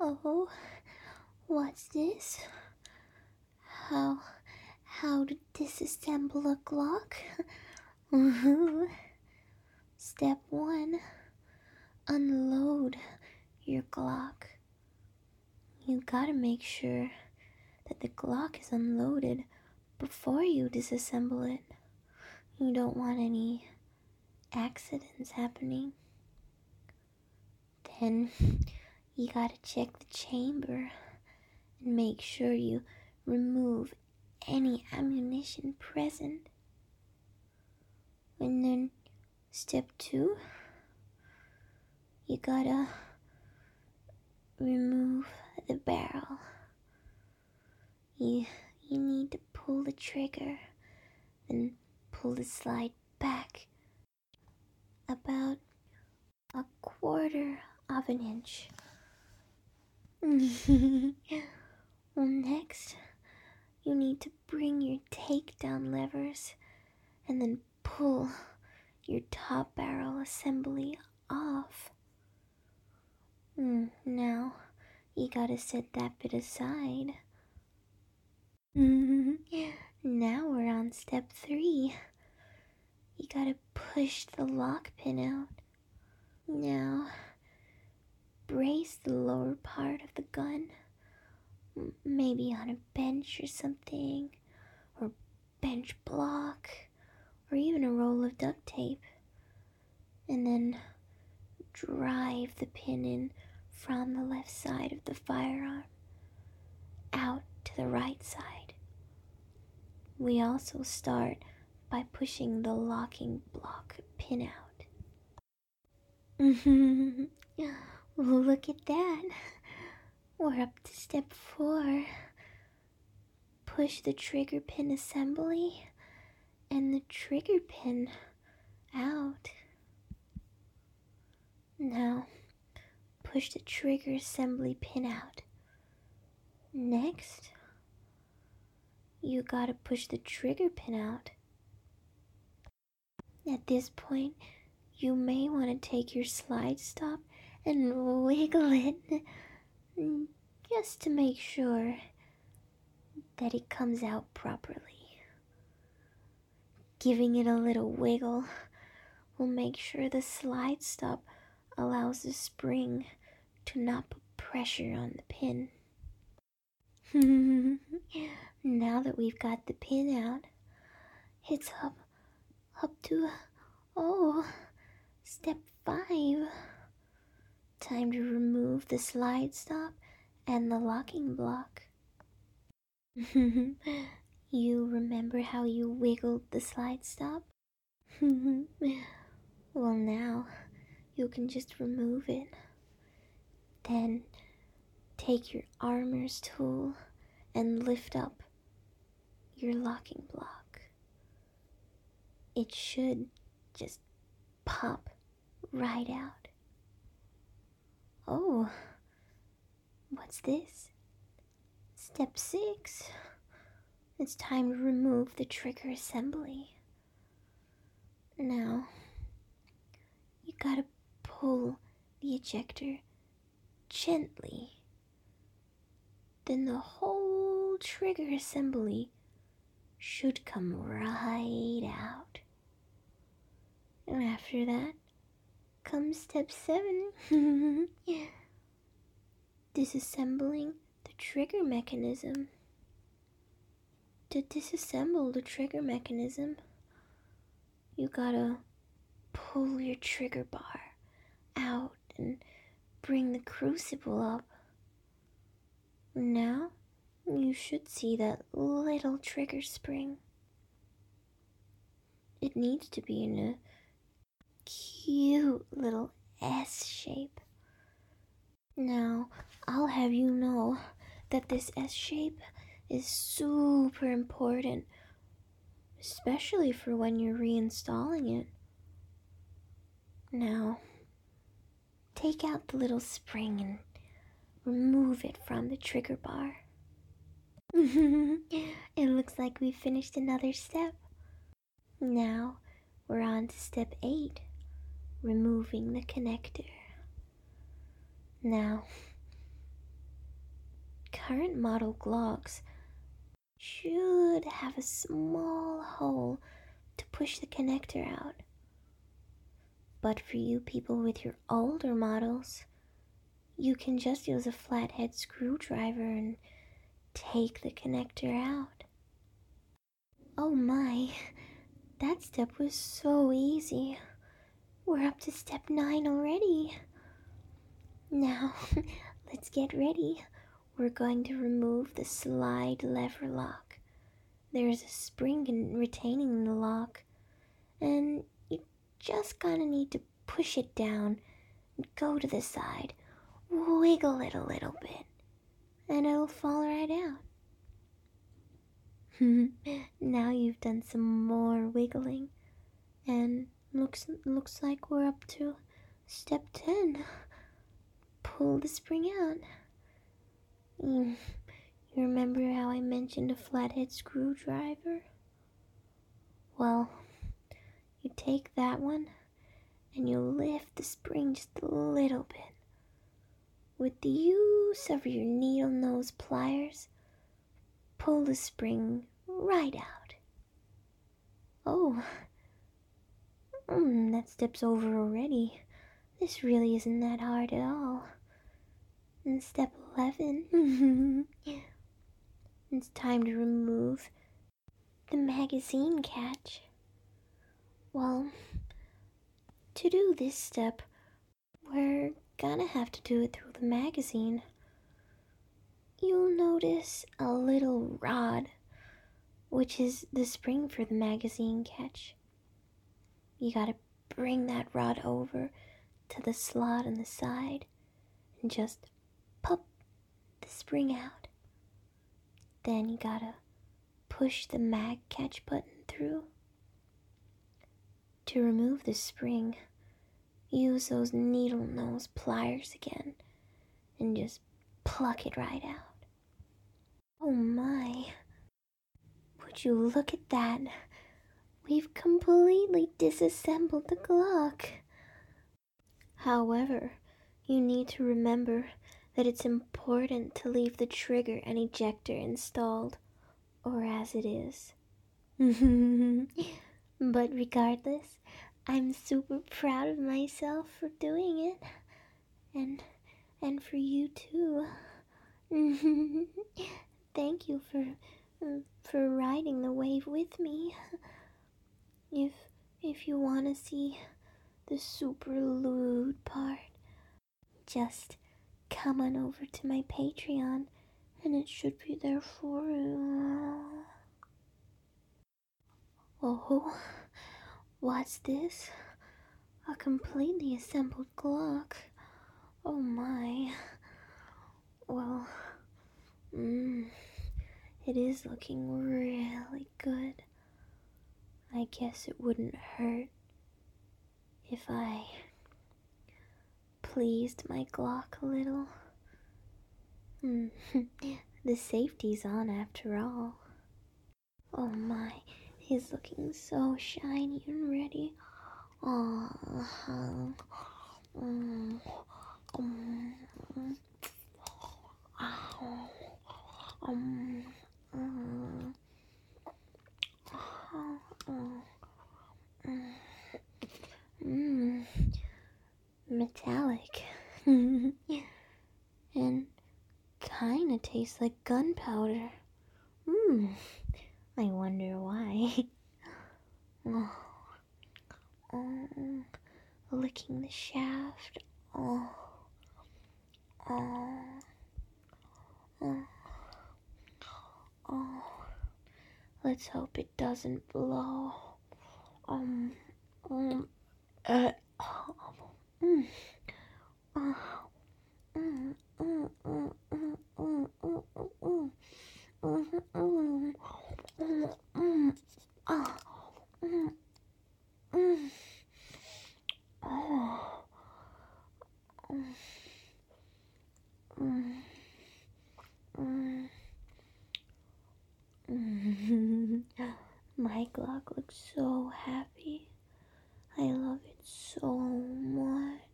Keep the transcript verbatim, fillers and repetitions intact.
Oh, what's this? How, how to disassemble a Glock? Step one, unload your Glock. You gotta make sure that the Glock is unloaded before you disassemble it. You don't want any accidents happening. Then you gotta check the chamber and make sure you remove any ammunition present. And then step two, you gotta remove the barrel. You, you need to pull the trigger and pull the slide back about a quarter of an inch. Well, next, you need to bring your takedown levers and then pull your top barrel assembly off. Mm, now, you gotta set that bit aside. Now we're on step three. You gotta push the lock pin out. Now, brace the lower part of the gun, maybe on a bench or something, or bench block, or even a roll of duct tape, and then drive the pin in from the left side of the firearm out to the right side. We also start by pushing the locking block pin out. Well, look at that. We're up to step four. Push the trigger pin assembly and the trigger pin out. Now, push the trigger assembly pin out. Next, you gotta push the trigger pin out. At this point, you may want to take your slide stop and wiggle it just to make sure that it comes out properly. Giving it a little wiggle will make sure the slide stop allows the spring to not put pressure on the pin. Now that we've got the pin out, it's up, up to, oh, step five. Time to remove the slide stop and the locking block. You remember how you wiggled the slide stop? Well, now you can just remove it. Then take your armor's tool and lift up your locking block. It should just pop right out. Oh, what's this? Step six. It's time to remove the trigger assembly. Now, you gotta pull the ejector gently. Then the whole trigger assembly should come right out. And after that comes step seven. Disassembling the trigger mechanism. To disassemble the trigger mechanism, you gotta pull your trigger bar out and bring the crucible up. Now, you should see that little trigger spring. It needs to be in a cute little S shape. Now, I'll have you know that this S shape is super important, especially for when you're reinstalling it. Now, take out the little spring and remove it from the trigger bar. It looks like we finished another step. Now, we're on to step eight, removing the connector. Now, current model Glocks should have a small hole to push the connector out. But for you people with your older models, you can just use a flathead screwdriver and take the connector out. Oh my, that step was so easy. We're up to step nine already. Now, let's get ready. We're going to remove the slide lever lock. There's a spring in retaining the lock, and you just gonna need to push it down and go to the side. Wiggle it a little bit, and it'll fall right out. Now you've done some more wiggling, and looks looks like we're up to step ten. Pull the spring out. You, you remember how I mentioned a flathead screwdriver? Well, you take that one and you lift the spring just a little bit. With the use of your needle nose pliers, pull the spring right out. Oh, mm, that step's over already. This really isn't that hard at all. And step eleven, it's time to remove the magazine catch. Well, to do this step, we're gonna have to do it through the magazine. You'll notice a little rod, which is the spring for the magazine catch. You gotta bring that rod over to the slot on the side and just pop the spring out. Then you gotta push the mag catch button through. To remove the spring, use those needle nose pliers again and just pluck it right out. Oh my, would you look at that? We've completely disassembled the Glock. However, you need to remember that it's important to leave the trigger and ejector installed, or as it is. But regardless, I'm super proud of myself for doing it, and and for you too. Thank you for for riding the wave with me. If if you want to see the super lewd part, just come on over to my Patreon, and it should be there for you. Oh, what's this? A completely assembled Glock. Oh my. Well, mm, it is looking really good. I guess it wouldn't hurt if I pleased my Glock a little. Mm, the safety's on after all. Oh my, he's looking so shiny and ready. Oh, um, um, um, um, um, mm, metallic. And kinda tastes like gunpowder. Mmm, I wonder why. Oh, oh, licking the shaft. Oh, oh, oh, oh. Let's hope it doesn't blow. Um, um, uh, mm, uh, mm, mm, mm, mm, mm, mm, mm, mm, mm, mm, mm, ah, mm, mm, oh, mm, mm, mm, mm. My Glock looks so happy. I love it so much.